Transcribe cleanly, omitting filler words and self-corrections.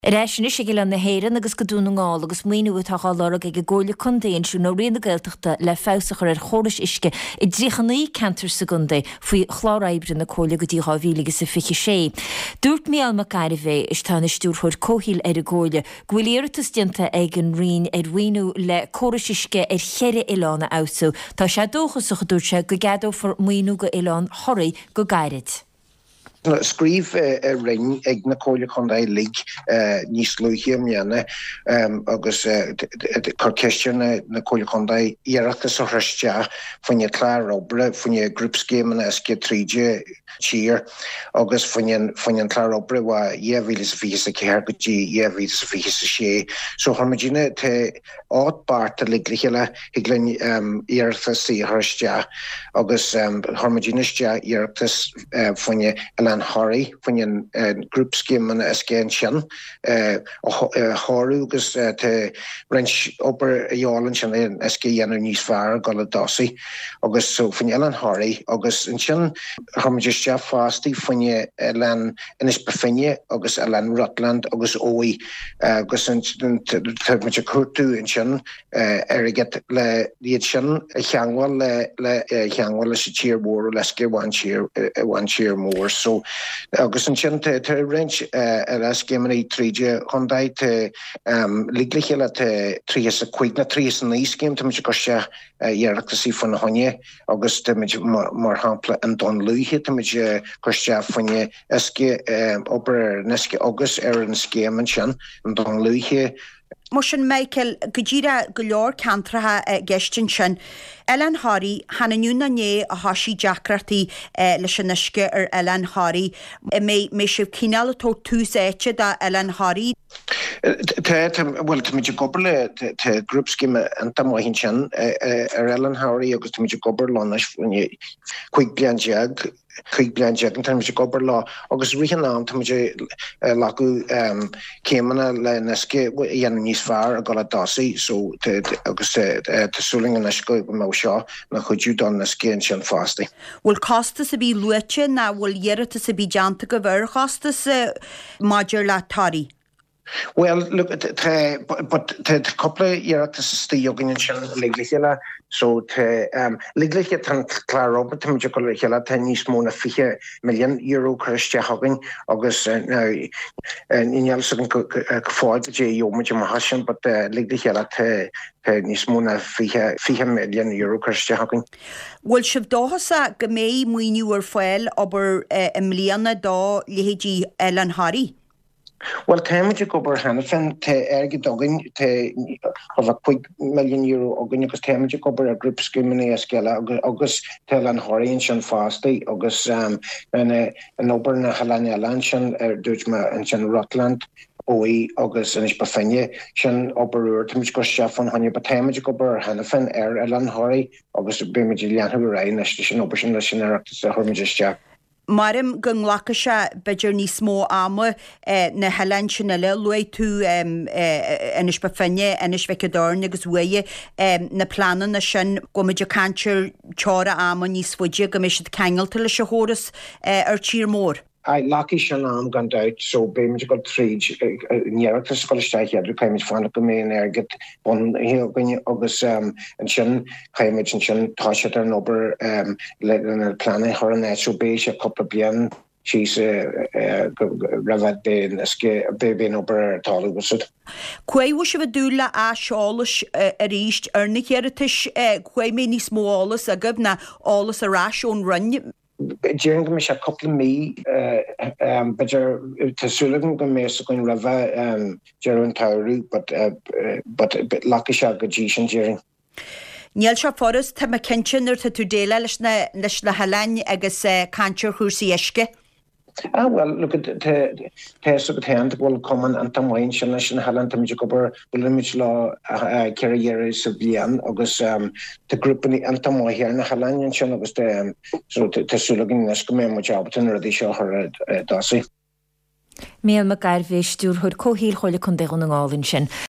Réisina sé an na héireann agus go dúna ngáil agus muoinú táá lára ag ggóla chundéon siú nó rionna gailteachta le fásachar ar choris isce I ddíchaní cantar segundé faoi chláráibre na cóla go dtí hábhílagus sa fiche sé. Dúirt míal mac gaiir bheith is tána stúrthir cóhíil ar a ggóla, ghuiléirtas dianta ag an rion ar rianú le choris isce ar cheire Ilána áú, tá sé dóchas a dúirse go gadó for muoinú go Ilán thoraí go gairid. Scríb ring ag na cóla chundaí lig níos luithe mianna agus corceisiún na cóla chundaí iarachtas a thristea faoine clár obre faoine grúpscéim na SC tríide tír agus faoine clár obre wa éhvílas fís a céir go dtí éhvílas fís a sé. So harmadíine te áit bart a liglichéile higlinn iarachtas í thristea agus harmadíine stea iarachtas faoine an Harry van groepskim en SGN sin Harúgus te rins ober jalen sin en SGN níos fear gal dasi agus so van Ellen Harry agus in sin harmja fasti van je Ellen in is befinje agus Ellen Rutland agus oi agus met kurtu in sin get le die sin changwal le changwal is cheerboor leske one cheer more so agus an sin te range as gemini tríide chundaid te liglichéile te trías a cuid na trías an níos céim te mu go se iarachtasí fan na honne agus te mar hapla an don luithe te mu go se fanne eske ober neske agus ar an scéim an sin an don luithe. Motion Michael Gujira Gulor Cantraha Gestin Shin Ellen Harry Hananuna Nye a Hashi Jackrati Lishanishke or Ellen Harry may shiv kinala to two seche da Ellen Harry well to me gobble te group scheme and tamohin chan Ellen Harry agus to me gobber lonish when you quick blian jag in terms of gobber law agus rihan am to me lagu kemana le neske yan níos fear a gola dasi so agus te suling an esko mo seo na chuú don na scéin sin fásti. Will costas a bí luite na will yertas a bí janta go ver costas major la tari. Well, look, but the couple of years to stay young in China, legally, so to legally tan clear up to me to call it hela tennis more than €5 million Christian hogging August now in Yelson forward the J much mahashan but legally hela tennis more than €5 million Christian hogging. Well, shiv dohasa gamay muinu or foil aber Emiliana da lihiji Ellen Harry. Well, time to go over Hannafin to erg dogging to have a quick €1 million ogin because time to go over a group scheme in Eskela August tell an Horian fasty August and over na Helena Lanchan Dutchma and Chen Rutland Oi August and Ispafinje Shan Operer to Misko Chef on Honey but time to go over Hannafin Ellen Hori August Bimilian Hurain Nation Operation National Hermitage. Marim gung lakasha bejer ní smó ama na helensin le lui tú enis befinne enis vekadorn agus weie na planan na sin gomidir cantir chora ama ní sfuidje gomisid kengeltil se hóras tír mór. I lucky Shanam gone out, so Bamish got three near to Scottish here, the Climate Fund come in there, get one here when August and Shin, Climate and Shin, Tasha and Ober, letting a planet her and natural base a couple of bien. She's Ravat Bay and Ske baby in Ober Tall was it. Quay was a dula a shawlish a reached Ernie Heritage, Quay many smalls a governor, all a rash on run. During me a couple of me, but to Sullivan go me so going Rava Jeron Tauru, but lucky shag Gajishan during. Níl forest te McKinchin or to Dela leis na Helen agus cancer húsi eske. Well, look at the sub hand will come and Tamoin Shanation Helen Tamjikober, the limit law carrier civilian, August the group in the Antamoy here in the Helen Shan August so to Sullivan Nescomem, which opportunity show her Darcy. Míal mac gaiir bheith stúr chud cóhíl chola chun deich an ngáilinn sin.